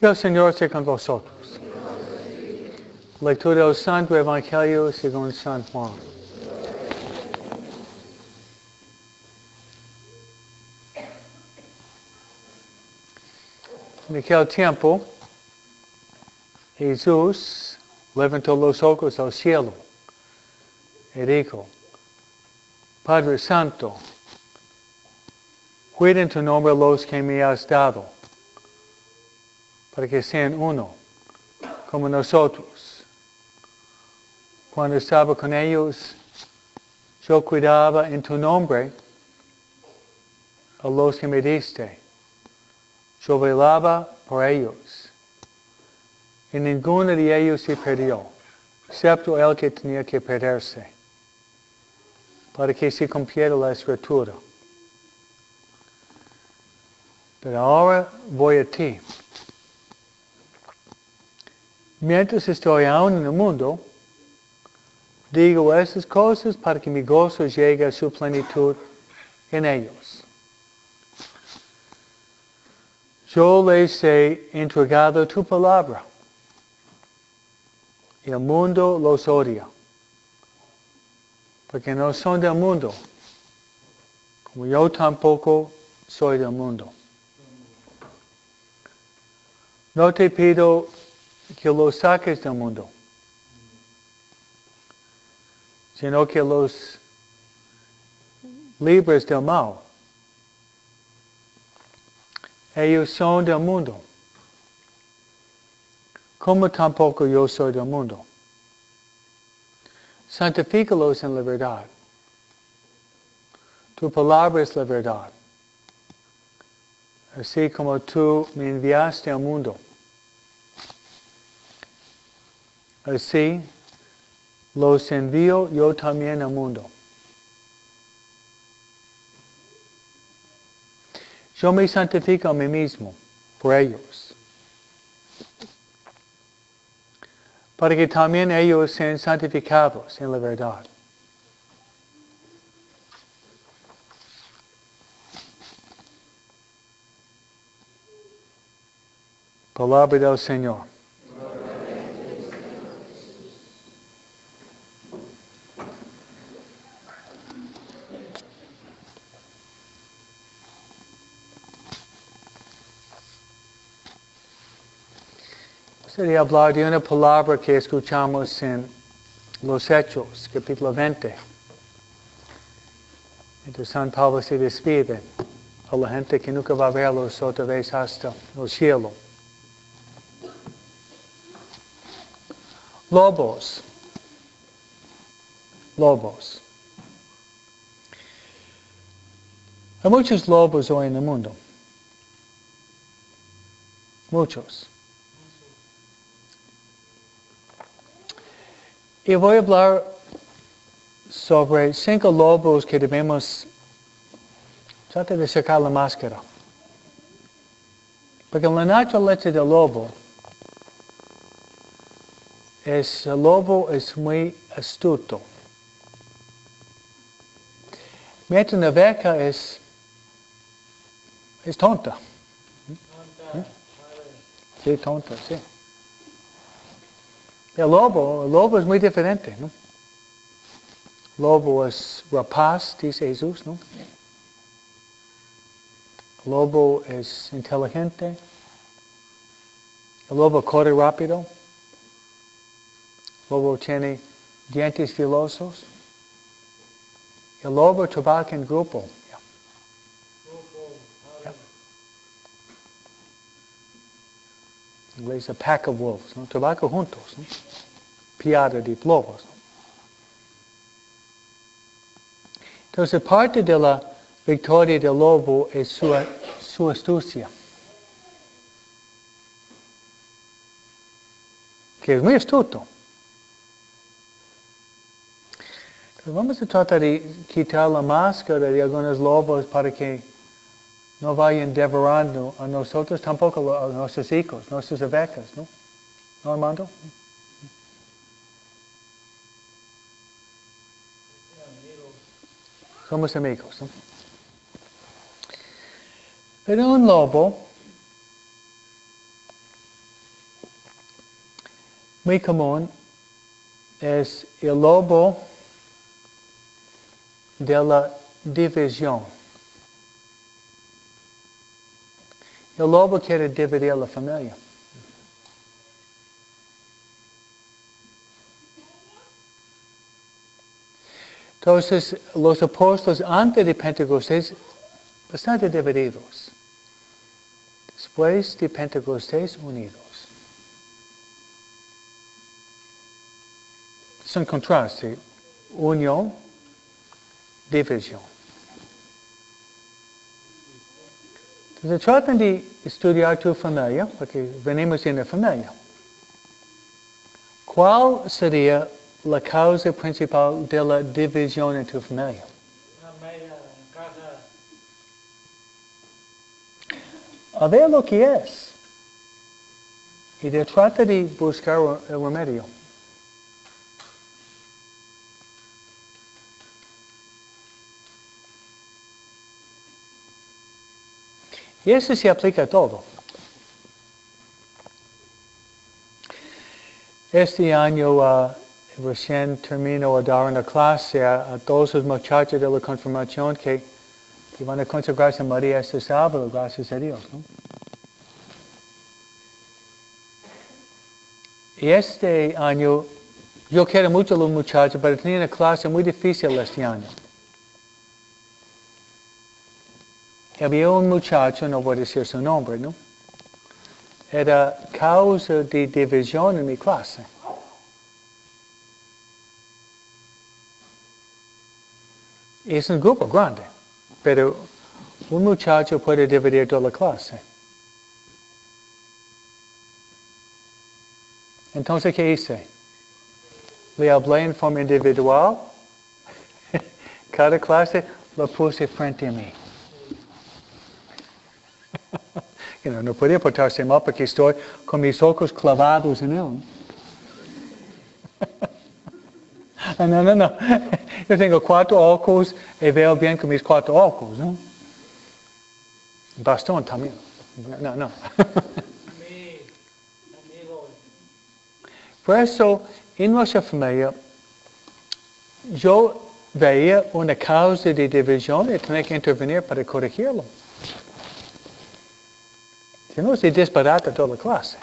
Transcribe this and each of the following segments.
El Señor esté con vosotros. Lectura del Santo Evangelio según San Juan. En aquel tiempo, Jesús levantó los ojos al cielo y dijo, Padre Santo, cuida en tu nombre los que me has dado, para que sean uno, como nosotros. Cuando estaba con ellos, yo cuidaba en tu nombre a los que me diste. Yo velaba por ellos. Y ninguno de ellos se perdió, excepto el que tenía que perderse, para que se cumpliera la escritura. Pero ahora voy a ti. Mientras estoy aún en el mundo, digo estas cosas para que mi gozo llegue a su plenitud en ellos. Yo les he entregado tu palabra. Y el mundo los odia, porque no son del mundo, como yo tampoco soy del mundo. No te pido que los saques del mundo, sino que los libres del mal. Ellos son del mundo, como tampoco yo soy del mundo. Santifícalos en la verdad. Tu palabra es la verdad. Así como tú me enviaste al mundo. Así los envío yo también al mundo. Yo me santifico a mí mismo por ellos, para que también ellos sean santificados en la verdad. Palabra del Señor. Sería hablar de una palabra que escuchamos en los Hechos, capítulo 20. Entonces San Pablo se despide a la gente que nunca va a verlos otra vez hasta el cielo. Lobos. Lobos. Hay muchos lobos hoy en el mundo. Muchos. Y voy a hablar sobre 5 lobos que debemos tratar de sacar la máscara. Porque la naturaleza del lobo el lobo es muy astuto. Mientras una vaca es tonta. Sí, tonta, sí. El lobo es muy diferente, ¿no? El lobo es rapaz, dice Jesús, ¿no? El lobo es inteligente. El lobo corre rápido. El lobo tiene dientes filosos. El lobo trabaja en grupo. En inglés, a pack of wolves, ¿no? Trabajan juntos, ¿no? Piada de lobos, ¿no? Entonces, parte de la victoria del lobo es su astucia. Que es muy astuto. Entonces, vamos a tratar de quitar la máscara de algunos lobos para que no vayan devorando a nosotros, tampoco a nuestros hijos, nuestras ovejas, ¿no? ¿No, Armando? Somos amigos, ¿no? Pero un lobo muy común es el lobo de la división. El lobo quiere dividir la familia. Entonces, los apóstoles antes de Pentecostés, bastante divididos. Después de Pentecostés, unidos. Es un contraste. Unión, división. Entonces, tratan de estudiar tu familia, porque venimos de una familia. ¿Cuál sería la causa principal de la división en tu familia? A ver lo que es. Y de trata de buscar el remedio. Y eso se aplica a todo. Este año recién termino de dar una clase a todos los muchachos de la confirmación que van a consagrarse a María este sábado, gracias a Dios, ¿no? Y este año, yo quiero mucho a los muchachos, pero tenía una clase muy difícil este año. Había un muchacho, no voy a decir su nombre, ¿no? Era causa de división en mi clase. Es un grupo grande, pero un muchacho puede dividir toda la clase. Entonces, ¿qué hice? Le hablé en forma individual. Cada clase lo puse frente a mí. No podía portarse mal porque estoy con mis ojos clavados en él. No. Yo tengo 4 ojos y veo bien con mis 4 ojos, ¿no? Bastón también. No. Por eso, en nuestra familia, yo veía una causa de división y tenía que intervenir para corregirlo. Si no, se disparata toda la clase.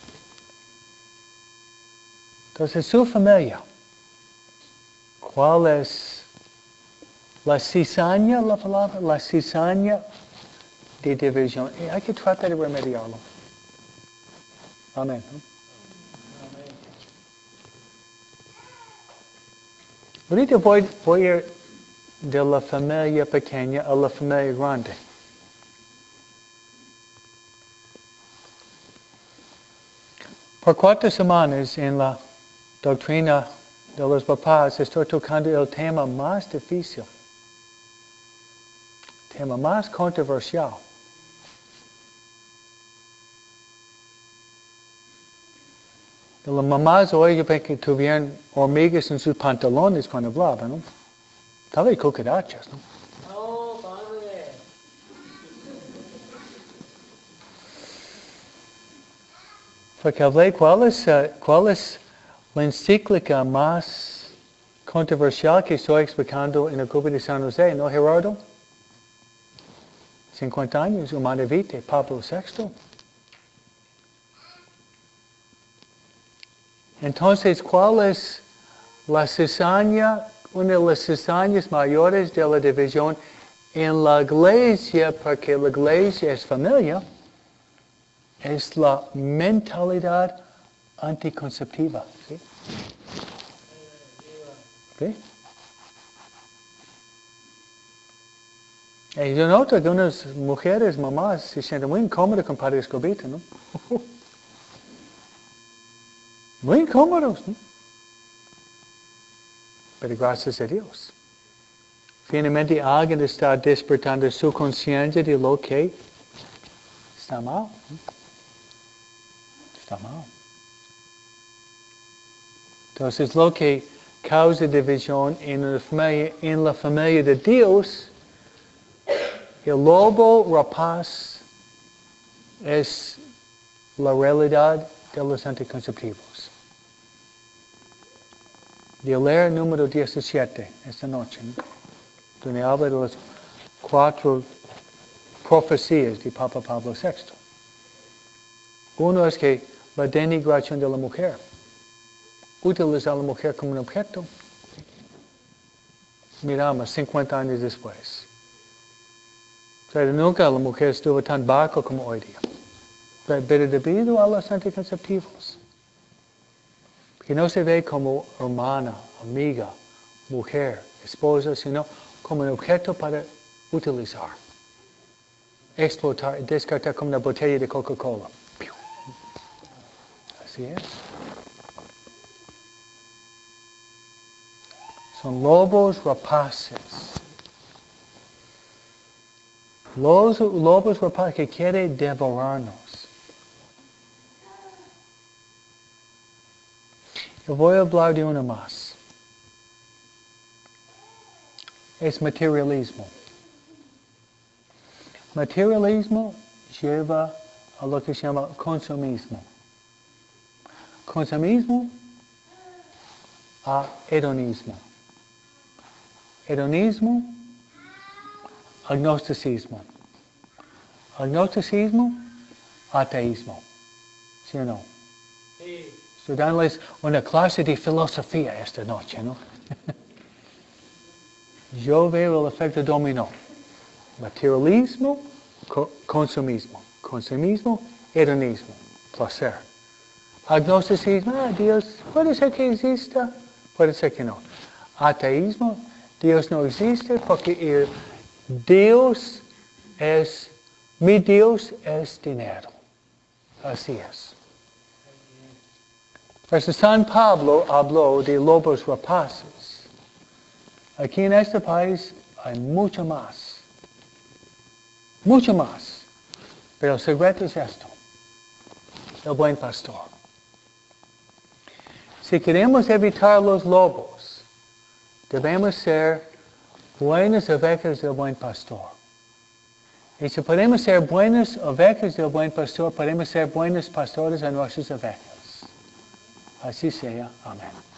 Entonces, su familia, ¿cuál es la cizaña, la palabra? La cizaña de división. Y hay que tratar de remediarlo. Amén. Ahorita voy a ir de la familia pequeña a la familia grande. Por 4 semanas en la doctrina de los papás estoy tocando el tema más difícil, el tema más controversial. De las mamás hoy yo veo que tuvieron hormigas en sus pantalones cuando hablaban, ¿no? Tal vez cucarachas, ¿no? Porque hablé cuál es la encíclica más controversial que estoy explicando en el grupo de San José, ¿no, Gerardo? 50 años, Humanae Vitae, Pablo VI. Entonces, ¿cuál es la cizaña, una de las cizañas mayores de la división en la iglesia? Porque la iglesia es familia. Es la mentalidad anticonceptiva. ¿Sí? ¿Sí? Y yo noto que unas mujeres, mamás, se sienten muy incómodas con Padre Escobita, ¿no? Muy incómodos, ¿no? Pero gracias a Dios. Finalmente alguien está despertando su conciencia de lo que está mal. ¿No? Está mal. Entonces, lo que causa división en la familia de Dios, el lobo rapaz es la realidad de los anticonceptivos. de leer número 17 esta noche, ¿no? Donde habla de las 4 profecías de Papa Pablo VI. Uno es que la denigración de la mujer, utilizar a la mujer como un objeto. Miramos 50 años después. O sea, nunca la mujer estuvo tan bajo como hoy día. Pero debido a los anticonceptivos, que no se ve como hermana, amiga, mujer, esposa, sino como un objeto para utilizar, explotar, descartar como una botella de Coca-Cola. Así es. Son lobos rapaces. Los lobos rapaces que quieren devorarnos. Yo voy a hablar de uno más. Es materialismo. Materialismo lleva a lo que se llama consumismo. Consumismo a hedonismo. Hedonismo, agnosticismo. Agnosticismo, ateísmo. ¿Sí o no? Sí. Estoy dándoles una clase de filosofía esta noche, ¿no? Yo veo el efecto dominó. Materialismo, consumismo. Consumismo, hedonismo, placer. Agnosticismo, Dios puede ser que exista, puede ser que no. Ateísmo, Dios no existe porque mi Dios es dinero. Así es. Entonces San Pablo habló de lobos rapaces. Aquí en este país hay mucho más. Mucho más. Pero el secreto es esto. El buen pastor. Si queremos evitar los lobos, debemos ser buenas ovejas del buen pastor. Y si podemos ser buenas ovejas del buen pastor, podemos ser buenos pastores a nuestras ovejas. Así sea. Amén.